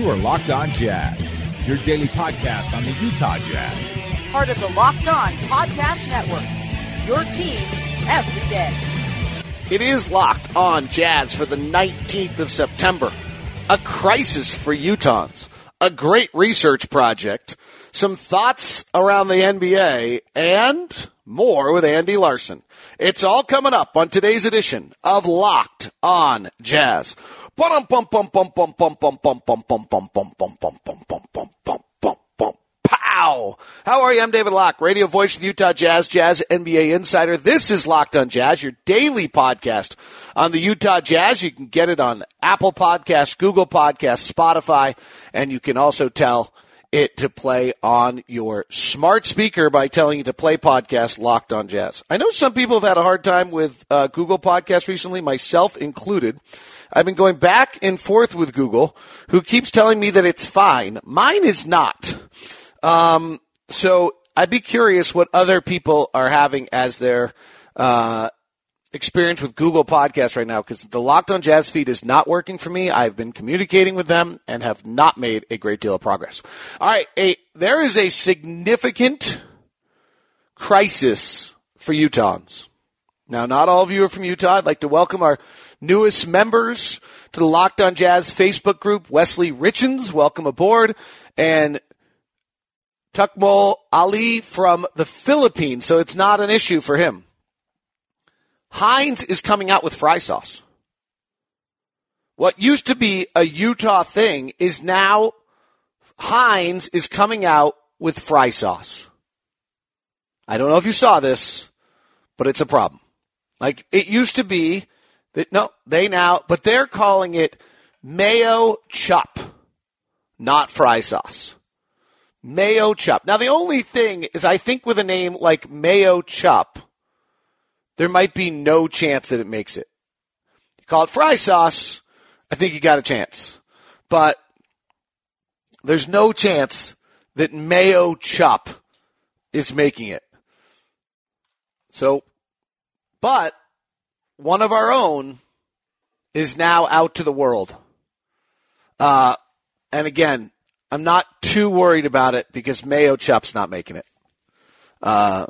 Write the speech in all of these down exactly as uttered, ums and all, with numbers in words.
You are Locked On Jazz, your daily podcast on the Utah Jazz. Part of the Locked On Podcast Network, your team every day. It is Locked On Jazz for the nineteenth of September. A crisis for Utahns, a great research project, some thoughts around the N B A, and more with Andy Larson. It's all coming up on today's edition of Locked On Jazz. Pow! How are you? I'm David Locke, radio voice of the Utah Jazz, Jazz N B A insider. This is Locked On Jazz, your daily podcast on the Utah Jazz. You can get it on Apple Podcasts, Google Podcasts, Spotify, and you can also tell it to play on your smart speaker by telling it to play podcast Locked On Jazz. I know some people have had a hard time with uh, Google Podcasts recently, myself included. I've been going back and forth with Google, who keeps telling me that it's fine. Mine is not. Um, so I'd be curious what other people are having as their uh, experience with Google Podcasts right now, because the Locked On Jazz feed is not working for me. I've been communicating with them and have not made a great deal of progress. All right, a, there is a significant crisis for Utahns. Now, not all of you are from Utah. I'd like to welcome our newest members to the Locked On Jazz Facebook group. Wesley Richens, welcome aboard. And Tukmol Ali from the Philippines, so it's not an issue for him. Heinz is coming out with fry sauce. What used to be a Utah thing is now Heinz is coming out with fry sauce. I don't know if you saw this, but it's a problem. Like, it used to be that, no, they now, but they're calling it mayo chup, not fry sauce. Mayo chup. Now, the only thing is, I think with a name like Mayo Chup, there might be no chance that it makes it. You call it fry sauce, I think you got a chance. But there's no chance that Mayo Chup is making it. So, but one of our own is now out to the world. Uh, and again, I'm not too worried about it because Mayo Chup's not making it. Uh,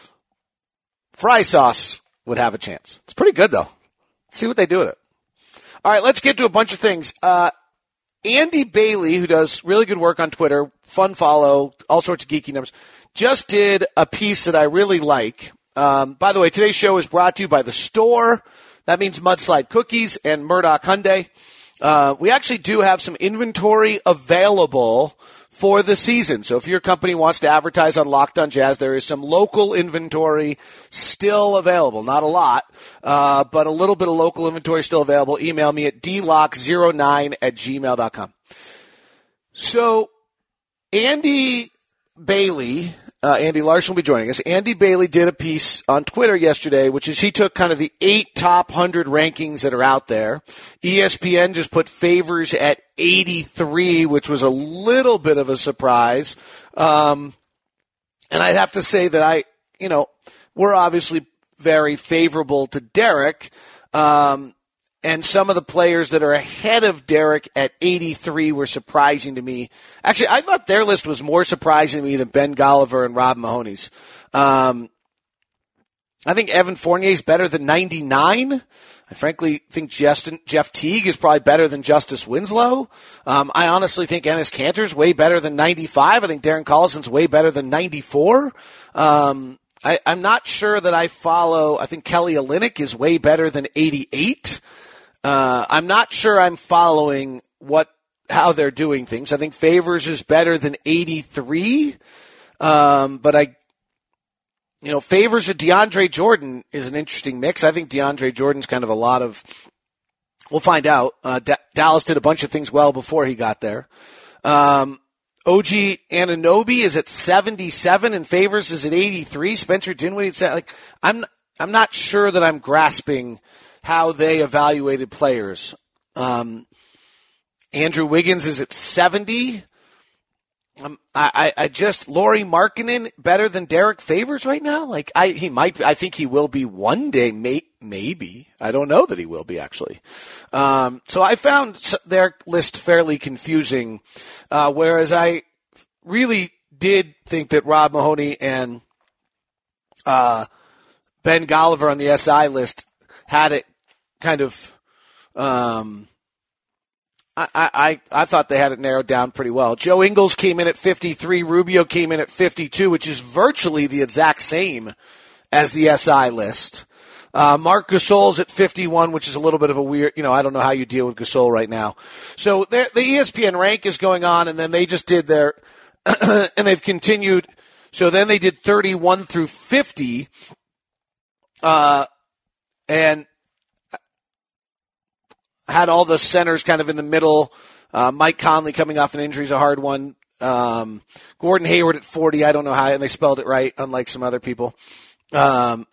fry sauce would have a chance. It's pretty good, though. Let's see what they do with it. All right, let's get to a bunch of things. Uh, Andy Bailey, who does really good work on Twitter, fun follow, all sorts of geeky numbers, just did a piece that I really like. Um, by the way, today's show is brought to you by The Store. That means Mudslide Cookies and Murdoch Hyundai. Uh, we actually do have some inventory available for the season. So if your company wants to advertise on Locked On Jazz, there is some local inventory still available. Not a lot, uh, but a little bit of local inventory still available. Email me at d lock zero nine at gmail dot com. So Andy Bailey, uh, Andy Larson will be joining us. Andy Bailey did a piece on Twitter yesterday, which is he took kind of the eight top one hundred rankings that are out there. E S P N just put Favors at eighty-three, which was a little bit of a surprise. Um, and I'd have to say that I, you know, we're obviously very favorable to Derek. Um, and some of the players that are ahead of Derek at eighty-three were surprising to me. Actually, I thought their list was more surprising to me than Ben Golliver and Rob Mahoney's. Um, I think Evan Fournier is better than ninety-nine. I frankly think Justin, Jeff Teague is probably better than Justice Winslow. Um, I honestly think Enes Kanter's way better than ninety-five. I think Darren Collison's way better than ninety-four. Um, I, I'm not sure that I follow. I think Kelly Olynyk is way better than eighty-eight. Uh, I'm not sure I'm following what how they're doing things. I think Favors is better than eighty-three. Um, but I, you know, Favors of DeAndre Jordan is an interesting mix. I think DeAndre Jordan's kind of a lot of, we'll find out. Uh, D- Dallas did a bunch of things well before he got there. Um, O G Anunoby is at seventy-seven and Favors is at eighty-three. Spencer Dinwiddie is at, like, I'm, I'm not sure that I'm grasping how they evaluated players. Um, Andrew Wiggins is at seventy. Um, I, I just Lauri Markkanen better than Derek Favors right now. Like I, he might. I think he will be one day. May, maybe I don't know that he will be actually. Um, so I found their list fairly confusing. Uh, whereas I really did think that Rob Mahoney and uh, Ben Golliver on the S I list had it kind of. Um, I, I, I thought they had it narrowed down pretty well. Joe Ingles came in at fifty-three. Rubio came in at fifty-two, which is virtually the exact same as the S I list. Uh, Marc Gasol's at fifty-one, which is a little bit of a weird, you know, I don't know how you deal with Gasol right now. So the E S P N rank is going on, and then they just did their, and they've continued. So then they did thirty-one through fifty, uh, and had all the centers kind of in the middle. Uh, Mike Conley coming off an injury is a hard one. Um, Gordon Hayward at forty. I don't know how, and they spelled it right, unlike some other people. Um,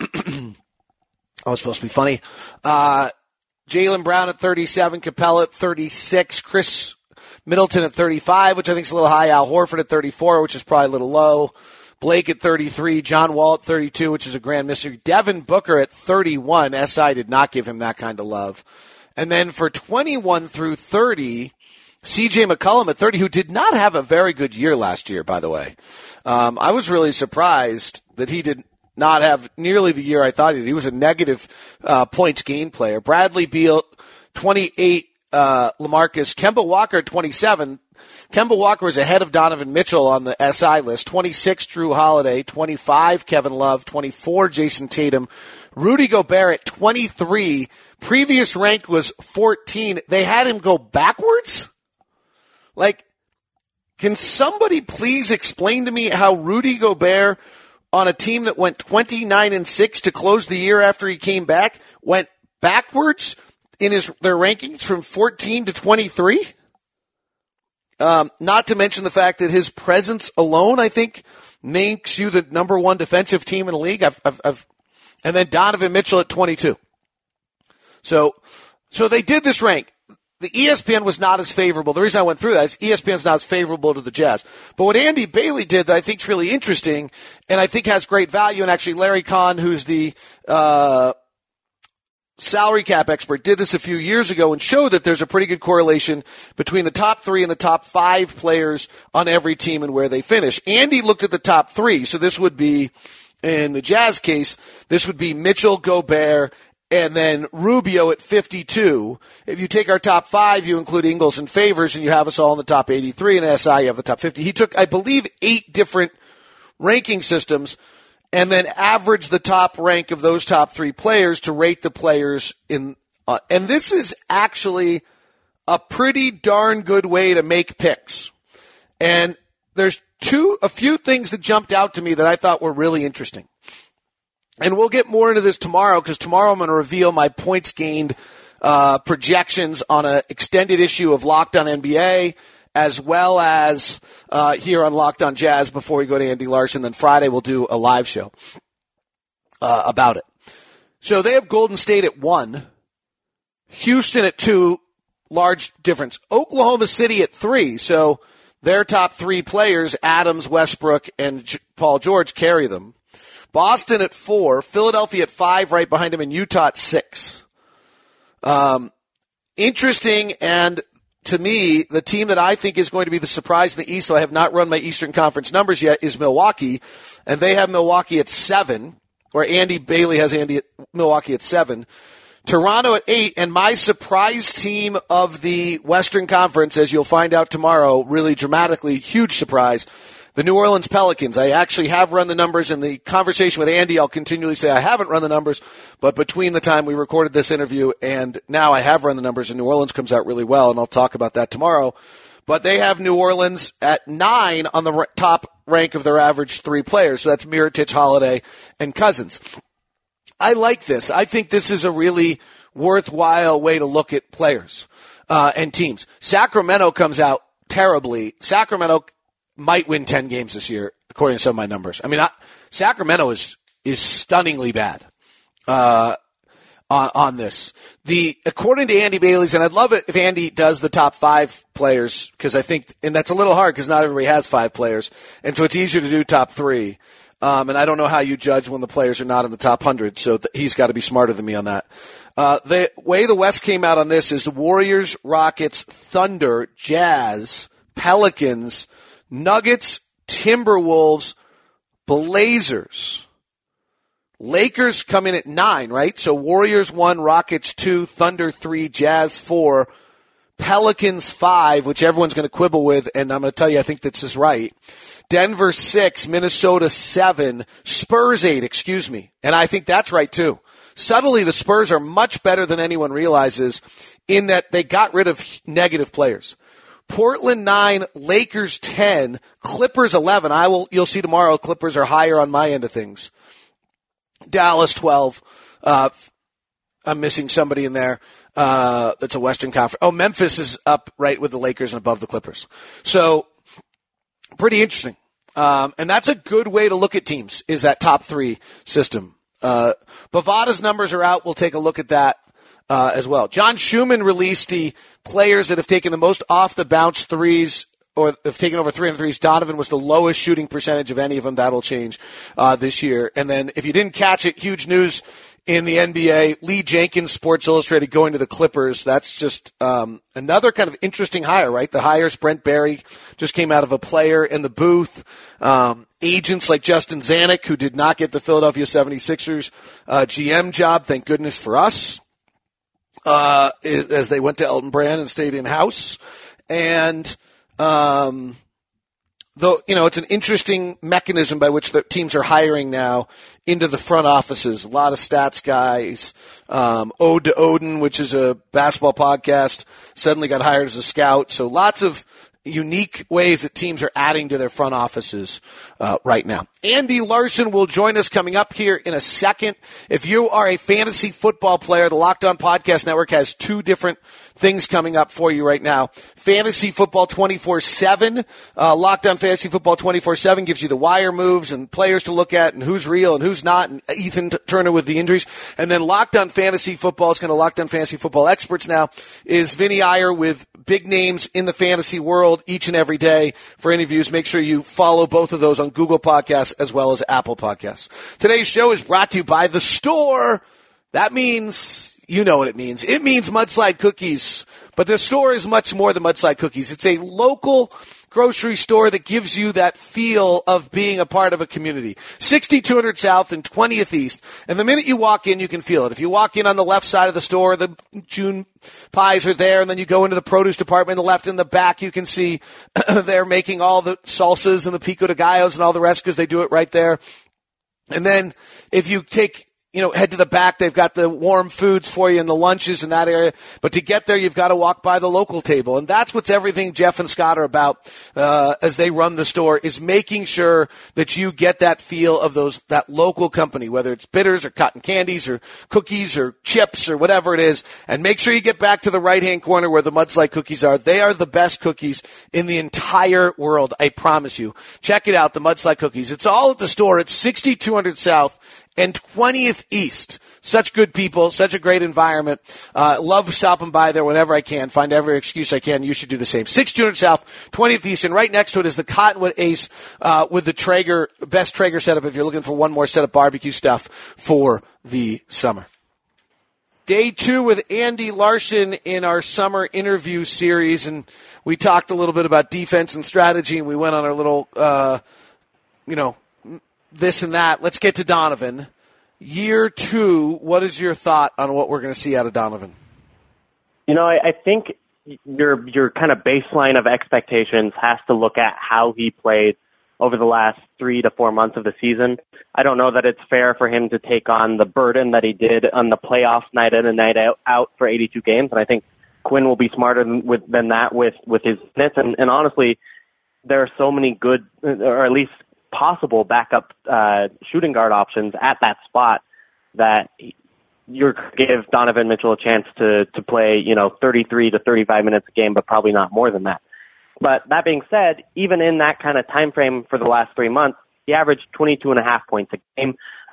I was supposed to be funny. Uh, Jaylen Brown at thirty-seven. Capella at thirty-six. Chris Middleton at thirty-five, which I think is a little high. Al Horford at thirty-four, which is probably a little low. Blake at thirty-three. John Wall at thirty-two, which is a grand mystery. Devin Booker at thirty-one. S I did not give him that kind of love. And then for twenty-one through thirty, C J McCollum at thirty, who did not have a very good year last year, by the way. Um, I was really surprised that he did not have nearly the year I thought he did. He was a negative uh, points gain player. Bradley Beal, twenty-eight, uh, LaMarcus. Kemba Walker at twenty-seven. Kemba Walker was ahead of Donovan Mitchell on the S I list. twenty-six, Drew Holiday. twenty-five, Kevin Love. twenty-four, Jason Tatum. Rudy Gobert at twenty-three. Previous rank was fourteen. They had him go backwards? Like, can somebody please explain to me how Rudy Gobert, on a team that went twenty-nine and six to close the year after he came back, went backwards in his their rankings from fourteen to twenty-three? Um, not to mention the fact that his presence alone, I think, makes you the number one defensive team in the league. I've, I've, I've, and then Donovan Mitchell at twenty-two. So, so they did this rank. The E S P N was not as favorable. The reason I went through that is E S P N's not as favorable to the Jazz. But what Andy Bailey did that I think is really interesting and I think has great value, and actually Larry Kahn, who's the uh, salary cap expert, did this a few years ago and showed that there's a pretty good correlation between the top three and the top five players on every team and where they finish. Andy looked at the top three, so this would be, in the Jazz case, this would be Mitchell, Gobert, and then Rubio at fifty-two. If you take our top five, you include Ingles and Favors, and you have us all in the top eighty-three, and S I, you have the top fifty. He took, I believe, eight different ranking systems and then averaged the top rank of those top three players to rate the players in. Uh, and this is actually a pretty darn good way to make picks. And there's two, a few things that jumped out to me that I thought were really interesting. And we'll get more into this tomorrow because tomorrow I'm going to reveal my points gained uh, projections on an extended issue of Locked On N B A, as well as uh, here on Locked On Jazz before we go to Andy Larson. Then Friday we'll do a live show uh, about it. So they have Golden State at one, Houston at two, large difference. Oklahoma City at three, so their top three players, Adams, Westbrook, and J- Paul George, carry them. Boston at four, Philadelphia at five, right behind him, and Utah at six. Um, interesting, and to me, the team that I think is going to be the surprise in the East, though I have not run my Eastern Conference numbers yet, is Milwaukee, and they have Milwaukee at seven, or Andy Bailey has Andy at Milwaukee at seven. Toronto at eight, and my surprise team of the Western Conference, as you'll find out tomorrow, really dramatically, huge surprise, the New Orleans Pelicans. I actually have run the numbers. In the conversation with Andy, I'll continually say I haven't run the numbers, but between the time we recorded this interview and now I have run the numbers, and New Orleans comes out really well, and I'll talk about that tomorrow. But they have New Orleans at nine on the top rank of their average three players. So that's Mirotic, Holiday, and Cousins. I like this. I think this is a really worthwhile way to look at players uh, and teams. Sacramento comes out terribly. Sacramento might win ten games this year, according to some of my numbers. I mean, I, Sacramento is is stunningly bad. Uh, on, on this. The according to Andy Bailey's, and I'd love it if Andy does the top five players, because I think, and that's a little hard because not everybody has five players, and so it's easier to do top three. Um, and I don't know how you judge when the players are not in the top one hundred, so th- he's got to be smarter than me on that. Uh, the way the West came out on this is the Warriors, Rockets, Thunder, Jazz, Pelicans, Nuggets, Timberwolves, Blazers. Lakers come in at nine, right? So Warriors one, Rockets two, Thunder three, Jazz four, Pelicans five, which everyone's going to quibble with, and I'm going to tell you I think this is right. Denver six, Minnesota seven, Spurs eight, excuse me. And I think that's right too. Subtly, the Spurs are much better than anyone realizes in that they got rid of negative players. Portland nine, Lakers ten, Clippers eleven. I will, you'll see tomorrow Clippers are higher on my end of things. Dallas twelve. Uh, I'm missing somebody in there. Uh, that's a Western Conference. Oh, Memphis is up right with the Lakers and above the Clippers. So, pretty interesting. Um, and that's a good way to look at teams, is that top three system. Uh, Bovada's numbers are out. We'll take a look at that uh, as well. John Schumann released the players that have taken the most off-the-bounce threes or have taken over three hundred threes. Donovan was the lowest shooting percentage of any of them. That'll change uh, this year. And then if you didn't catch it, huge news in the N B A, Lee Jenkins, Sports Illustrated, going to the Clippers. That's just um, another kind of interesting hire, right? The hires, Brent Barry just came out of a player in the booth. Um, agents like Justin Zanuck, who did not get the Philadelphia seventy-sixers uh, G M job, thank goodness for us, uh, as they went to Elton Brand and stayed in-house. And um, though, you know, it's an interesting mechanism by which the teams are hiring now into the front offices. A lot of stats guys. Um, Ode to Odin, which is a basketball podcast, suddenly got hired as a scout. So lots of unique ways that teams are adding to their front offices uh, right now. Andy Larson will join us coming up here in a second. If you are a fantasy football player, the Locked On Podcast Network has two different things coming up for you right now. Fantasy Football twenty-four seven. Uh, Locked On Fantasy Football twenty-four seven gives you the wire moves and players to look at and who's real and who's not, and Ethan Turner with the injuries. And then Locked On Fantasy Football is kind of Locked On Fantasy Football experts now, is Vinny Iyer with big names in the fantasy world each and every day for interviews. Make sure you follow both of those on Google Podcasts as well as Apple Podcasts. Today's show is brought to you by The Store. That means, you know what it means. It means Mudslide Cookies. But The Store is much more than Mudslide Cookies. It's a local grocery store that gives you that feel of being a part of a community. sixty-two hundred South and twentieth East. And the minute you walk in, you can feel it. If you walk in on the left side of the store, the June pies are there, and then you go into the produce department on the left and the back, you can see they're making all the salsas and the pico de gallos and all the rest because they do it right there. And then if you take You know, head to the back. They've got the warm foods for you and the lunches in that area. But to get there, you've got to walk by the local table. And that's what's everything Jeff and Scott are about uh, as they run the store, is making sure that you get that feel of those that local company, whether it's bitters or cotton candies or cookies or chips or whatever it is. And make sure you get back to the right-hand corner where the Mudslide cookies are. They are the best cookies in the entire world, I promise you. Check it out, the Mudslide cookies. It's all at the store. It's sixty-two hundred South and twentieth East. Such good people, such a great environment. Uh, love stopping by there whenever I can. Find every excuse I can. You should do the same. sixty-two hundred South, twentieth East, and right next to it is the Cottonwood Ace uh, with the Traeger, best Traeger setup if you're looking for one more set of barbecue stuff for the summer. Day two with Andy Larson in our summer interview series, and we talked a little bit about defense and strategy, and we went on our little, uh, you know, this and that. Let's get to Donovan. Year two, what is your thought on what we're going to see out of Donovan? You know, I, I think your your kind of baseline of expectations has to look at how he played over the last three to four months of the season. I don't know that it's fair for him to take on the burden that he did on the playoffs night in and night out, out for eighty-two games, and I think Quinn will be smarter than, with, than that with, with his minutes. And, and honestly, there are so many good, or at least possible backup uh, shooting guard options at that spot that you're going to give Donovan Mitchell a chance to, to play, you know, thirty-three to thirty-five minutes a game, but probably not more than that. But that being said, even in that kind of time frame for the last three months, he averaged twenty-two and a half points a game.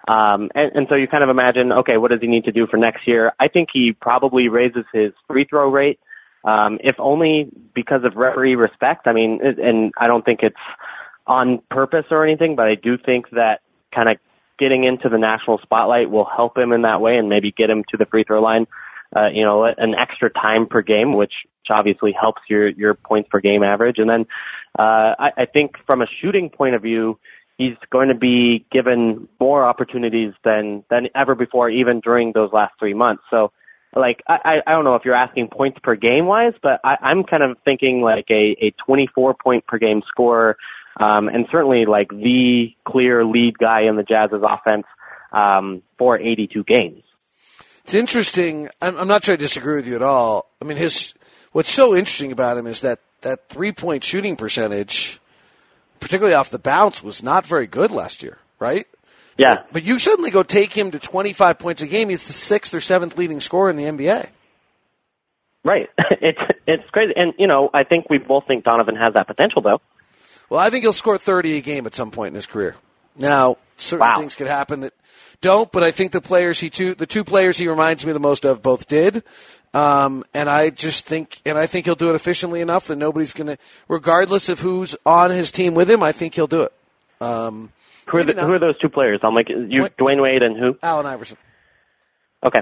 Um, and, and so you kind of imagine, okay, what does he need to do for next year? I think he probably raises his free throw rate, um, if only because of referee respect. I mean, and I don't think it's on purpose or anything, but I do think that kind of getting into the national spotlight will help him in that way and maybe get him to the free throw line, uh, you know, an extra time per game, which, which obviously helps your, your points per game average. And then uh, I, I think from a shooting point of view, he's going to be given more opportunities than, than ever before, even during those last three months. So, like, I, I don't know if you're asking points per game wise, but I, I'm kind of thinking like a, a twenty-four point per game scorer, um, and certainly like the clear lead guy in the Jazz's offense um, for eighty-two games. It's interesting. I'm, I'm not trying to disagree with you at all. I mean, his what's so interesting about him is that that three-point shooting percentage, particularly off the bounce, was not very good last year, right? Yeah. But, but you suddenly go take him to twenty-five points a game. He's the sixth or seventh leading scorer in the N B A. Right. It's it's crazy. And, you know, I think we both think Donovan has that potential, though. Well, I think he'll score thirty a game at some point in his career. Now, certain wow. things could happen that don't, but I think the players he two, the two players he reminds me the most of both did. Um, and I just think, and I think he'll do it efficiently enough that nobody's going to, regardless of who's on his team with him, I think he'll do it. Um, who, are the, who are those two players? I'm like, you, what? Dwayne Wade and who? Allen Iverson. Okay.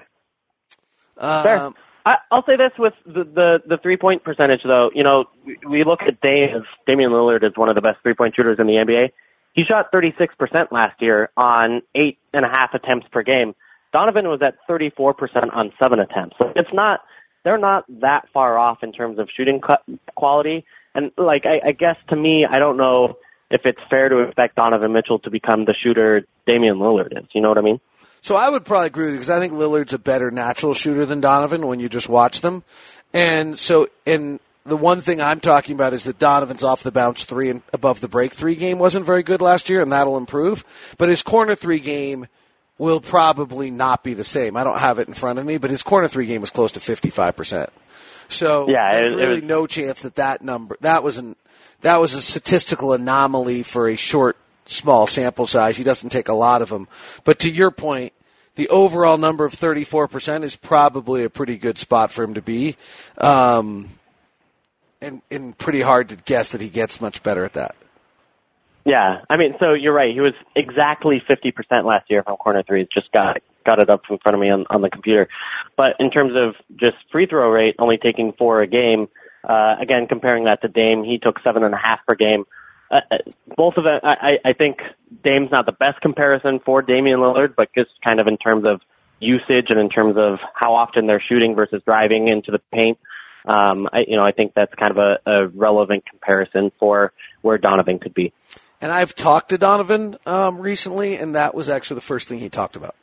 Um, Fair. I, I'll say this with the, the, the three-point percentage, though. You know, we, we look at Dame, Damian Lillard as one of the best three-point shooters in the N B A. He shot thirty-six percent last year on eight and a half attempts per game. Donovan was at thirty-four percent on seven attempts. So it's not, they're not that far off in terms of shooting quality. And, like, I, I guess to me, I don't know if it's fair to expect Donovan Mitchell to become the shooter Damian Lillard is. You know what I mean? So I would probably agree with you because I think Lillard's a better natural shooter than Donovan when you just watch them. And so, and the one thing I'm talking about is that Donovan's off the bounce three and above the break three game wasn't very good last year, and that'll improve. But his corner three game will probably not be the same. I don't have it in front of me, but his corner three game was close to fifty-five percent. So yeah, there's it, really it was, no chance that that number, that was an, that was a statistical anomaly for a short, small sample size. He doesn't take a lot of them. But to your point, the overall number of thirty-four percent is probably a pretty good spot for him to be. Um, and, and pretty hard to guess that he gets much better at that. Yeah, I mean, so you're right. He was exactly fifty percent last year from corner threes. Just got got it up in front of me on, on the computer. But in terms of just free throw rate, only taking four a game, uh, again, comparing that to Dame, he took seven and a half per game. Uh, both of them, I, I think Dame's not the best comparison for Damian Lillard, but just kind of in terms of usage and in terms of how often they're shooting versus driving into the paint. Um, I, you know, I think that's kind of a, a relevant comparison for where Donovan could be. And I've talked to Donovan um, recently, and that was actually the first thing he talked about.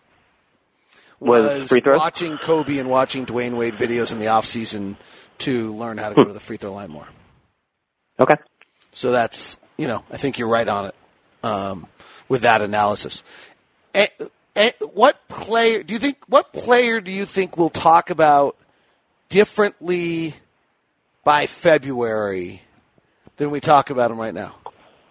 Was, was free throws? Watching Kobe and watching Dwayne Wade videos in the off season to learn how to go to the free throw line more. Okay. So that's, you know, I think you're right on it um, with that analysis. And, and what player do you think? What player do you think we'll talk about differently by February than we talk about him right now?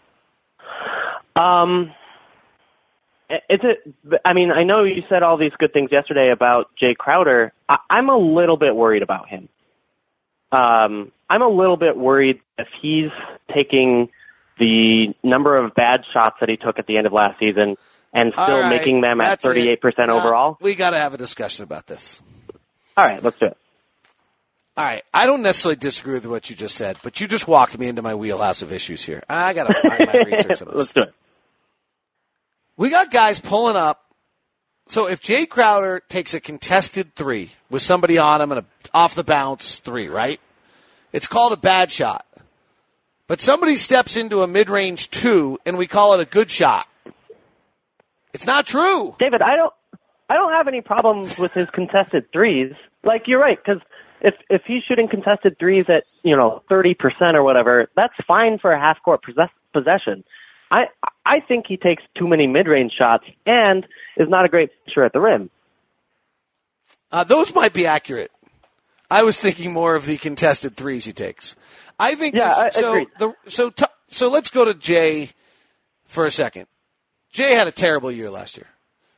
Um, it's a, I mean, I know you said all these good things yesterday about Jay Crowder. I, I'm a little bit worried about him. Um, I'm a little bit worried if he's taking the number of bad shots that he took at the end of last season and still right, making them at thirty-eight percent now, overall. We got to have a discussion about this. All right, let's do it. All right, I don't necessarily disagree with what you just said, but you just walked me into my wheelhouse of issues here. I got to find my research on this. Let's do it. We got guys pulling up. So if Jay Crowder takes a contested three with somebody on him and a off the bounce three, right? It's called a bad shot. But somebody steps into a mid-range two and we call it a good shot. It's not true. David, I don't I don't have any problems with his contested threes. Like, you're right, because if if he's shooting contested threes at, you know, thirty percent or whatever, that's fine for a half-court possess- possession. I I think he takes too many mid-range shots and is not a great finisher at the rim. Uh, those might be accurate. I was thinking more of the contested threes he takes. I think yeah, I, so. agreed. The, so t- so let's go to Jay for a second. Jay had a terrible year last year.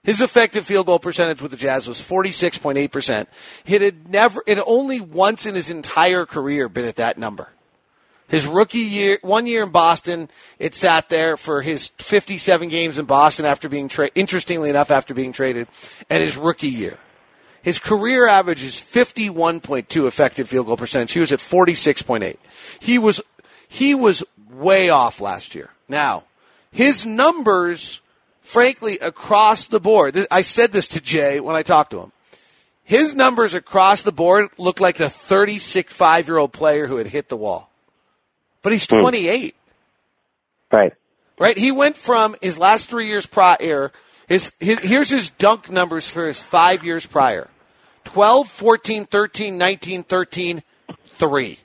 His effective field goal percentage with the Jazz was forty-six point eight percent. It had never, it had only once in his entire career been at that number. His rookie year, one year in Boston, it sat there for his fifty-seven games in Boston after being tra- interestingly enough, after being traded, and his rookie year. His career average is fifty-one point two effective field goal percentage. He was at forty-six point eight. He was, he was way off last year. Now, his numbers, frankly, across the board, I said this to Jay when I talked to him. His numbers across the board look like a thirty-six, five-year-old player who had hit the wall. But he's twenty-eight. Right. Right? He went from his last three years prior, his, his here's his dunk numbers for his five years prior. twelve, fourteen, thirteen, nineteen, thirteen, three.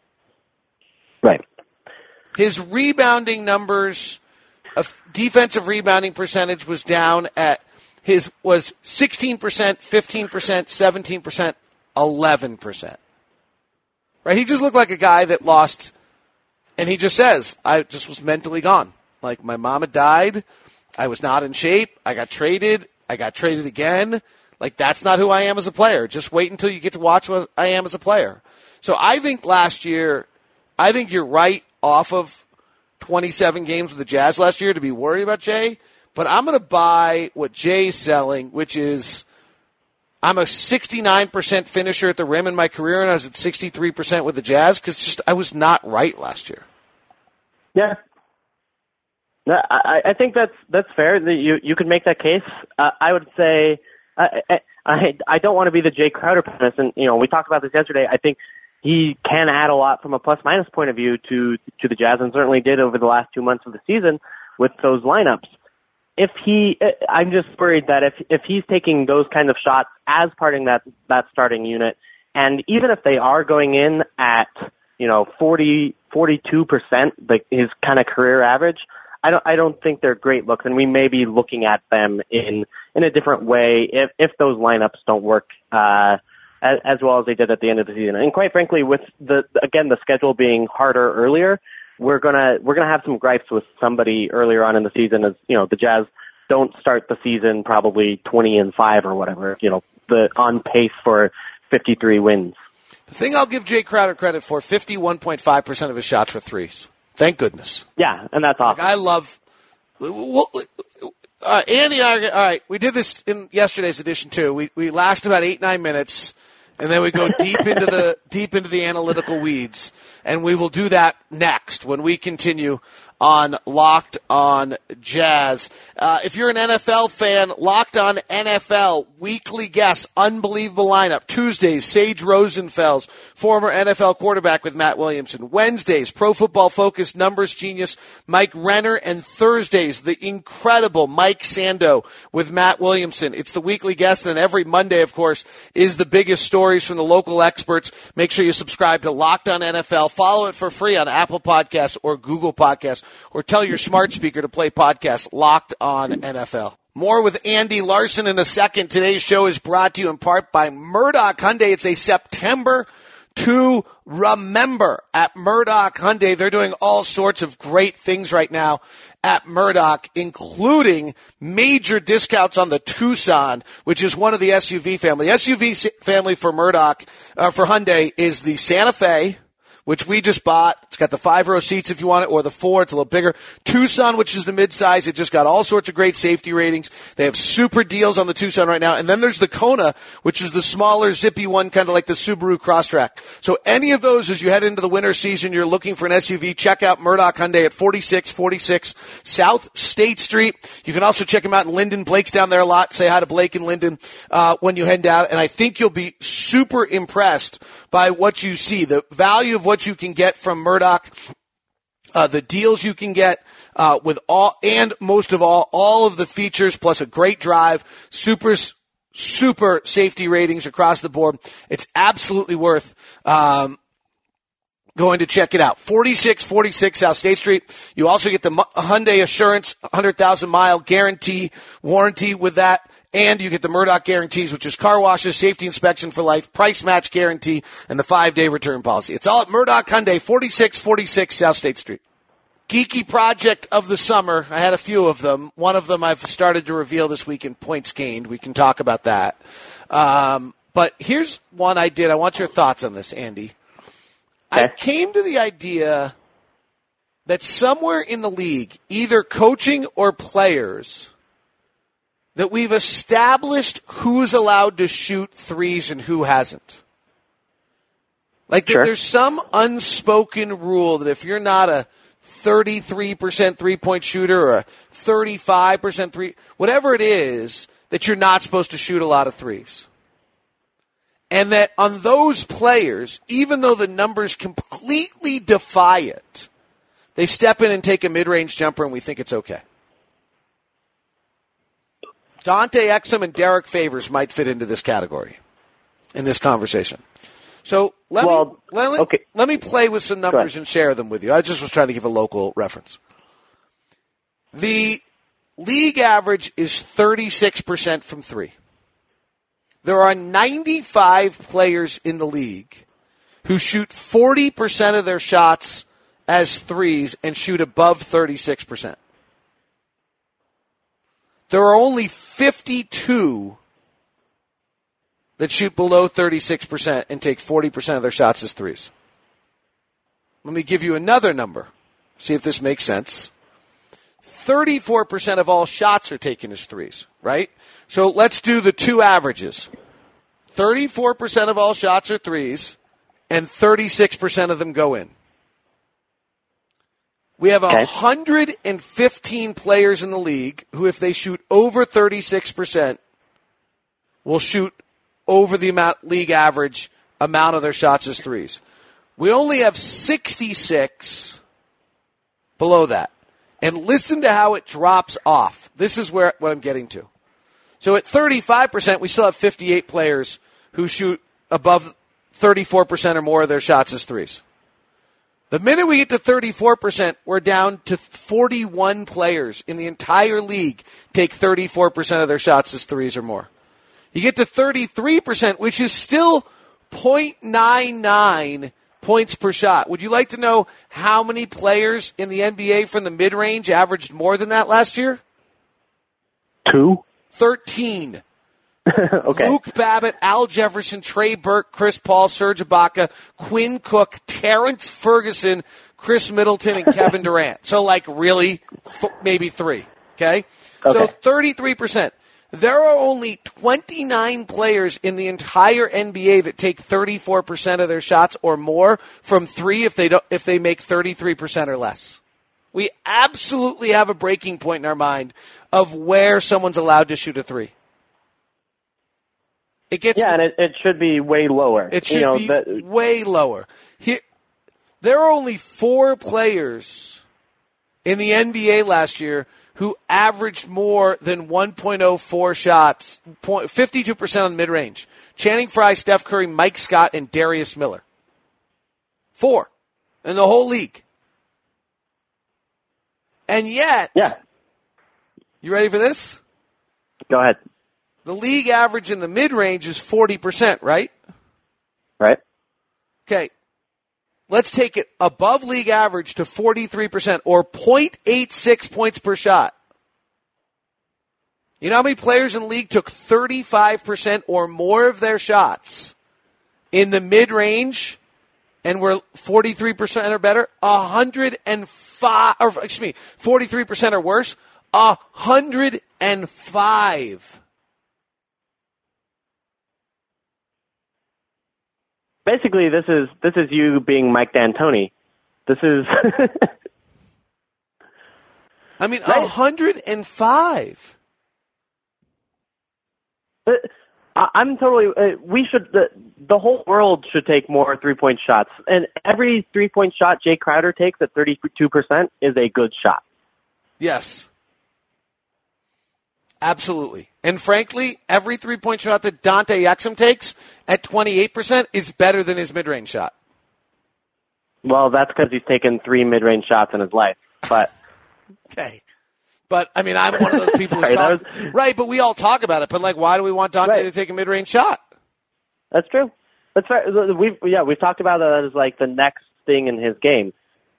Right. His rebounding numbers, uh, defensive rebounding percentage was down at his was sixteen percent, fifteen percent, seventeen percent, eleven percent. Right? He just looked like a guy that lost. And he just says, I just was mentally gone. Like, my mom had died. I was not in shape. I got traded. I got traded again. Like, that's not who I am as a player. Just wait until you get to watch what I am as a player. So I think last year, I think you're right off of twenty-seven games with the Jazz last year to be worried about Jay. But I'm going to buy what Jay's selling, which is I'm a sixty-nine percent finisher at the rim in my career, and I was at sixty-three percent with the Jazz because just I was not right last year. Yeah, no, I, I think that's that's fair. That you you could make that case. Uh, I would say I, I I don't want to be the Jay Crowder pessimist, and you know we talked about this yesterday. I think he can add a lot from a plus minus point of view to to the Jazz, and certainly did over the last two months of the season with those lineups. If he, I'm just worried that if if he's taking those kind of shots as parting that that starting unit, and even if they are going in at you know forty, forty-two percent, like his kind of career average, I don't I don't think they're great looks, and we may be looking at them in in a different way if if those lineups don't work uh, as, as well as they did at the end of the season. And quite frankly, with the again the schedule being harder earlier, we're gonna we're gonna have some gripes with somebody earlier on in the season. As you know, the Jazz don't start the season probably twenty and five or whatever. You know, the on pace for fifty-three wins. The thing I'll give Jay Crowder credit for: fifty-one point five percent of his shots were threes. Thank goodness. Yeah, and that's awesome. Like, I love. Well, uh, Andy and I, all right, we did this in yesterday's edition too. We we last about eight nine minutes. And then we go deep into the deep into the analytical weeds, and we will do that next when we continue on Locked On Jazz. Uh, if you're an N F L fan, Locked On N F L, weekly guests, unbelievable lineup. Tuesdays, Sage Rosenfels, former N F L quarterback with Matt Williamson. Wednesdays, Pro Football Focus numbers genius Mike Renner. And Thursdays, the incredible Mike Sando with Matt Williamson. It's the weekly guest, and then every Monday, of course, is the biggest stories from the local experts. Make sure you subscribe to Locked On N F L. Follow it for free on Apple Podcasts or Google Podcasts, or tell your smart speaker to play podcast Locked On N F L. More with Andy Larson in a second. Today's show is brought to you in part by Murdoch Hyundai. It's a September to remember at Murdoch Hyundai. They're doing all sorts of great things right now at Murdoch, including major discounts on the Tucson, which is one of the S U V family. The S U V family for Murdoch, uh, for Hyundai is the Santa Fe, which we just bought. It's got the five-row seats if you want it, or the four. It's a little bigger. Tucson, which is the midsize. It just got all sorts of great safety ratings. They have super deals on the Tucson right now. And then there's the Kona, which is the smaller, zippy one, kind of like the Subaru Crosstrek. So any of those, as you head into the winter season, you're looking for an S U V, check out Murdoch Hyundai at forty-six forty-six South State Street. You can also check them out in Linden. Blake's down there a lot. Say hi to Blake in Linden uh, when you head down. And I think you'll be super impressed by what you see, the value of what you can get from Murdoch, uh, the deals you can get uh, with all, and most of all, all of the features plus a great drive, super, super safety ratings across the board. It's absolutely worth um, going to check it out. forty-six forty-six South State Street. You also get the Hyundai Assurance one hundred thousand mile guarantee warranty with that. And you get the Murdoch guarantees, which is car washes, safety inspection for life, price match guarantee, and the five-day return policy. It's all at Murdoch Hyundai, forty-six forty-six South State Street. geeky project of the summer. I had a few of them. One of them I've started to reveal this week in points gained. We can talk about that. Um, but here's one I did. I want your thoughts on this, Andy. Okay. I came to the idea that somewhere in the league, either coaching or players, that we've established who's allowed to shoot threes and who hasn't. Like Sure. that there's some unspoken rule that if you're not a thirty-three percent three-point shooter or a thirty-five percent three, whatever it is, that you're not supposed to shoot a lot of threes. And that on those players, even though the numbers completely defy it, they step in and take a mid-range jumper and we think it's okay. Dante Exum and Derek Favors might fit into this category in this conversation. So let, well, me, let, me, okay. let me play with some numbers and share them with you. I just was trying to give a local reference. The league average is thirty-six percent from three. There are ninety-five players in the league who shoot forty percent of their shots as threes and shoot above thirty-six percent. There are only fifty-two that shoot below thirty-six percent and take forty percent of their shots as threes. Let me give you another number. See if this makes sense. thirty-four percent of all shots are taken as threes, right? So let's do the two averages. thirty-four percent of all shots are threes, and thirty-six percent of them go in. We have Okay. one hundred fifteen players in the league who, if they shoot over thirty-six percent, will shoot over the amount league average amount of their shots as threes. We only have sixty-six below that. And listen to how it drops off. This is where what I'm getting to. So at thirty-five percent, we still have fifty-eight players who shoot above thirty-four percent or more of their shots as threes. The minute we get to thirty-four percent, we're down to forty-one players in the entire league take thirty-four percent of their shots as threes or more. You get to thirty-three percent, which is still zero point nine nine points per shot. Would you like to know how many players in the N B A from the mid-range averaged more than that last year? Two? thirteen. Okay. Luke Babbitt, Al Jefferson, Trey Burke, Chris Paul, Serge Ibaka, Quinn Cook, Terrence Ferguson, Chris Middleton, and Kevin Durant. So, like, really, th- maybe three. Okay? So, Okay. thirty-three percent. There are only twenty-nine players in the entire N B A that take thirty-four percent of their shots or more from three if they don't, if they make thirty-three percent or less. We absolutely have a breaking point in our mind of where someone's allowed to shoot a three. It gets Yeah, to, and it, it should be way lower. it should you know, be that, way lower. Here, there are only four players in the N B A last year who averaged more than one point oh four shots, fifty-two percent on mid-range. Channing Frye, Steph Curry, Mike Scott, and Darius Miller. Four in the whole league. And yet, yeah. you ready for this? Go ahead. The league average in the mid-range is forty percent, right? Right? Okay. Let's take it above league average to forty-three percent or zero point eight six points per shot. You know how many players in the league took thirty-five percent or more of their shots in the mid-range and were forty-three percent or better? one hundred five, or excuse me, forty-three percent or worse? one hundred five. Basically, this is this is you being Mike D'Antoni. This is I mean, Right. one hundred five. But I- I'm totally. Uh, we should. The, the whole world should take more three-point shots, and every three-point shot Jay Crowder takes at thirty-two percent is a good shot. Yes. Absolutely. And frankly, every three-point shot that Dante Exum takes at twenty-eight percent is better than his mid-range shot. Well, that's because he's taken three mid-range shots in his life. But Okay. But, I mean, I'm one of those people who's Sorry, talk- that was- right, but we all talk about it. But, like, why do we want Dante Right. to take a mid-range shot? that's true. That's right. We've yeah, we've talked about that as like the next thing in his game.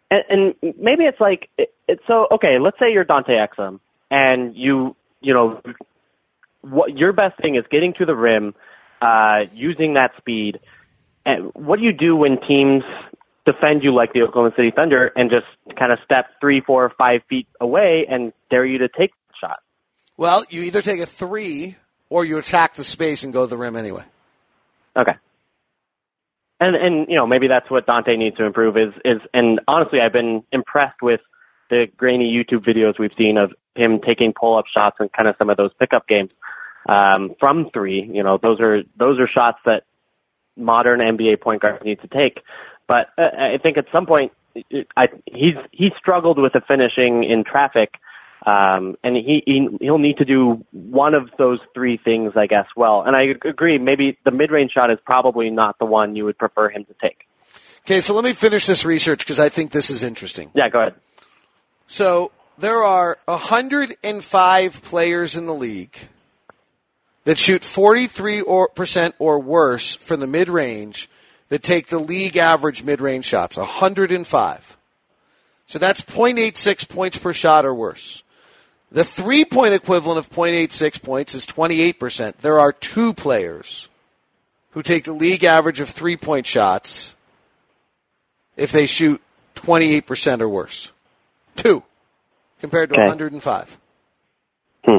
and, and maybe it's like, it, it's so, okay, let's say you're Dante Exum, and you, you know, what your best thing is getting to the rim, uh, using that speed. And what do you do when teams defend you like the Oklahoma City Thunder and just kind of step three, four, five feet away and dare you to take the shot? Well, you either take a three or you attack the space and go to the rim anyway. Okay. And, and you know, maybe that's what Dante needs to improve is, is, and honestly, I've been impressed with the grainy YouTube videos we've seen of him taking pull-up shots and kind of some of those pickup games, um, from three. You know, those are, those are shots that modern N B A point guards need to take. But uh, I think at some point, I, he's, he struggled with the finishing in traffic. Um, and he, he, he'll need to do one of those three things, I guess, well. And I agree, maybe the mid-range shot is probably not the one you would prefer him to take. Okay, so let me finish this research because I think this is interesting. Yeah, go ahead. So there are one hundred five players in the league that shoot forty-three percent or worse from the mid-range that take the league average mid-range shots, one hundred five. So that's zero point eight six points per shot or worse. The three-point equivalent of zero point eight six points is twenty-eight percent. There are two players who take the league average of three-point shots if they shoot twenty-eight percent or worse. Two, compared to okay. one hundred five. Hmm.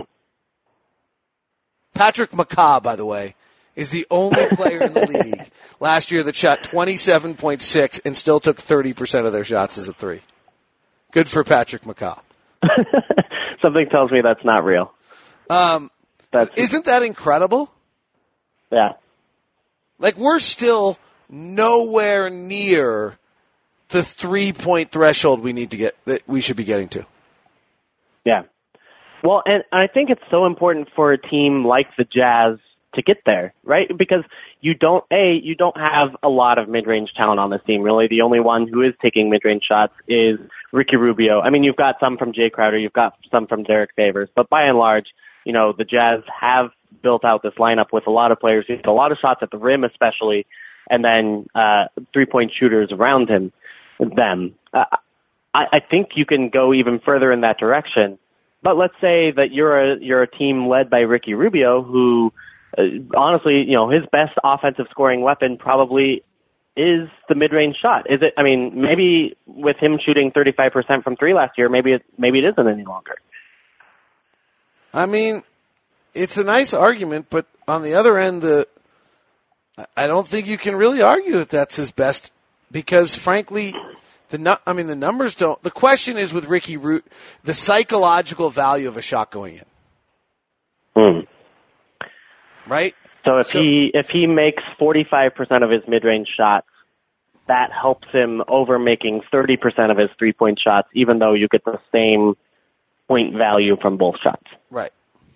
Patrick McCaw, by the way, is the only player in the league last year that shot twenty-seven point six and still took thirty percent of their shots as a three. Good for Patrick McCaw. Something tells me that's not real. Um, that's, isn't that incredible? Yeah. Like, we're still nowhere near the three-point threshold we need to get, that we should be getting to. Yeah. Well, and I think it's so important for a team like the Jazz to get there, right? Because you don't, A, you don't have a lot of mid-range talent on this team, really. The only one who is taking mid-range shots is Ricky Rubio. I mean, you've got some from Jay Crowder, you've got some from Derek Favors, but by and large, you know, the Jazz have built out this lineup with a lot of players who hit a lot of shots at the rim especially, and then uh, three-point shooters around him, them. Uh, I, I think you can go even further in that direction. But let's say that you're a, you're a team led by Ricky Rubio who, uh, honestly, you know, his best offensive scoring weapon probably is the mid-range shot. Is it? I mean, maybe with him shooting thirty-five percent from three last year, maybe it maybe it isn't any longer. I mean, it's a nice argument, but on the other end, the I don't think you can really argue that that's his best because, frankly, the I mean the numbers don't. The question is with Ricky Root, the psychological value of a shot going in, mm. right? So if so, he if he makes forty-five percent of his mid-range shots, that helps him over making thirty percent of his three-point shots, even though you get the same point value from both shots. Right.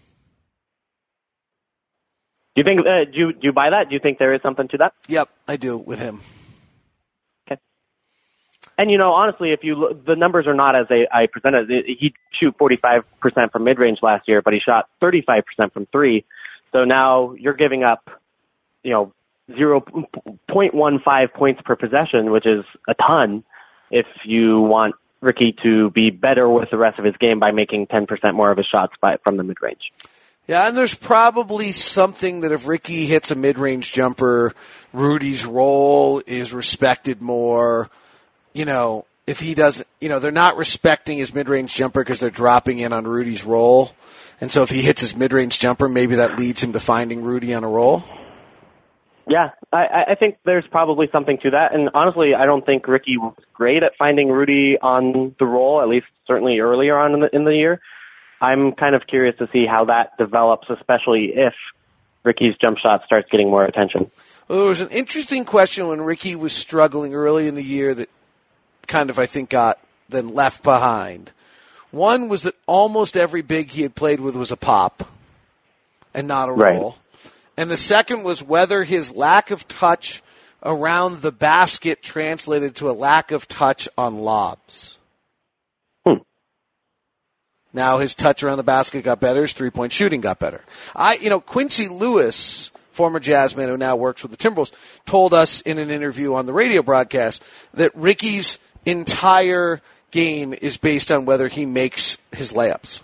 Do you think? Uh, do you do you buy that? Do you think there is something to that? Yep, I do with him. Okay. And you know, honestly, if you look, the numbers are not as they, I presented. He shoot forty-five percent from mid-range last year, but he shot thirty-five percent from three. So now you're giving up, you know, zero point one five points per possession, which is a ton if you want Ricky to be better with the rest of his game by making ten percent more of his shots by, from the mid-range. Yeah, and there's probably something that if Ricky hits a mid-range jumper, Rudy's role is respected more. You know, if he doesn't, you know, they're not respecting his mid-range jumper because they're dropping in on Rudy's role. And so if he hits his mid-range jumper, maybe that leads him to finding Rudy on a roll. Yeah, I, I think there's probably something to that. And honestly, I don't think Ricky was great at finding Rudy on the roll, at least certainly earlier on in the, in the year. I'm kind of curious to see how that develops, especially if Ricky's jump shot starts getting more attention. Well, there was an interesting question when Ricky was struggling early in the year that kind of, I think, got then left behind. One was that almost every big he had played with was a pop and not a right. roll. And the second was whether his lack of touch around the basket translated to a lack of touch on lobs. Hmm. Now his touch around the basket got better, his three-point shooting got better. I, you know, Quincy Lewis, former Jazzman who now works with the Timberwolves, told us in an interview on the radio broadcast that Ricky's entire game is based on whether he makes his layups.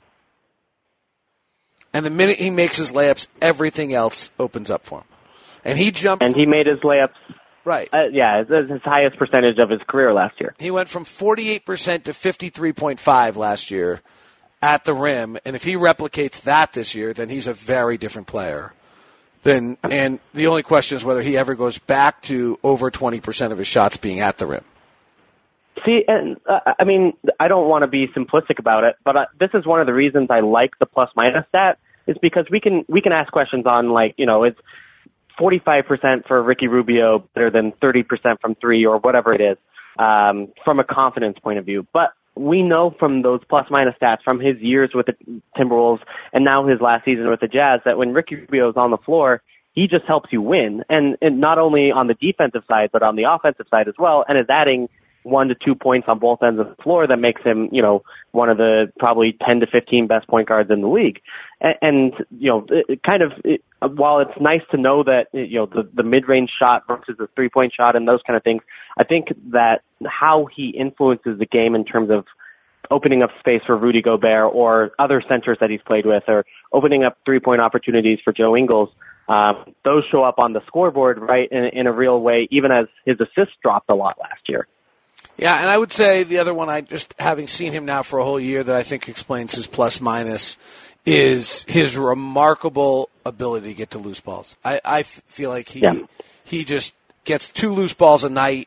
And the minute he makes his layups, everything else opens up for him. And he jumped. And he made his layups. Right. Uh, yeah, it's his highest percentage of his career last year. He went from forty-eight percent to fifty-three point five last year at the rim. And if he replicates that this year, then he's a very different player. Then, and the only question is whether he ever goes back to over twenty percent of his shots being at the rim. See, and uh, I mean, I don't want to be simplistic about it, but uh, this is one of the reasons I like the plus-minus stat, is because we can we can ask questions on, like, you know, it's forty-five percent for Ricky Rubio better than thirty percent from three or whatever it is, um, from a confidence point of view. But we know from those plus-minus stats from his years with the Timberwolves and now his last season with the Jazz that when Ricky Rubio is on the floor, he just helps you win. And, and not only on the defensive side, but on the offensive side as well, and is adding one to two points on both ends of the floor that makes him, you know, one of the probably ten to fifteen best point guards in the league. And, and you know, it, it kind of, it, while it's nice to know that, you know, the, the mid-range shot versus the three-point shot and those kind of things, I think that how he influences the game in terms of opening up space for Rudy Gobert or other centers that he's played with, or opening up three-point opportunities for Joe Ingles, um, those show up on the scoreboard, right, in, in a real way, even as his assists dropped a lot last year. Yeah, and I would say the other one, I just having seen him now for a whole year, that I think explains his plus-minus is his remarkable ability to get to loose balls. I, I feel like he yeah. he just gets two loose balls a night.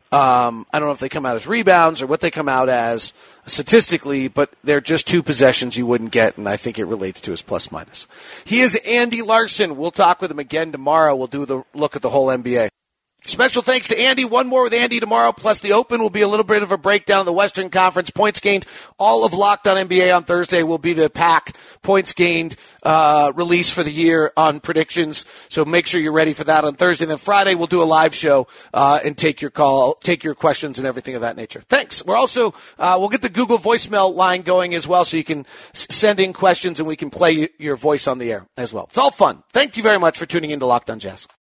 Um, I don't know if they come out as rebounds or what they come out as statistically, but they're just two possessions you wouldn't get, and I think it relates to his plus-minus. He is Andy Larson. We'll talk with him again tomorrow. We'll do the look at the whole N B A. Special thanks to Andy. One more with Andy tomorrow, plus the Open will be a little bit of a breakdown of the Western Conference points gained. All of Locked On N B A on Thursday will be the pack points gained uh, release for the year on predictions. So make sure you're ready for that on Thursday. And then Friday we'll do a live show uh, and take your call, take your questions and everything of that nature. Thanks. We're also uh, we'll get the Google voicemail line going as well, so you can s- send in questions and we can play your voice on the air as well. It's all fun. Thank you very much for tuning in to Locked On Jazz.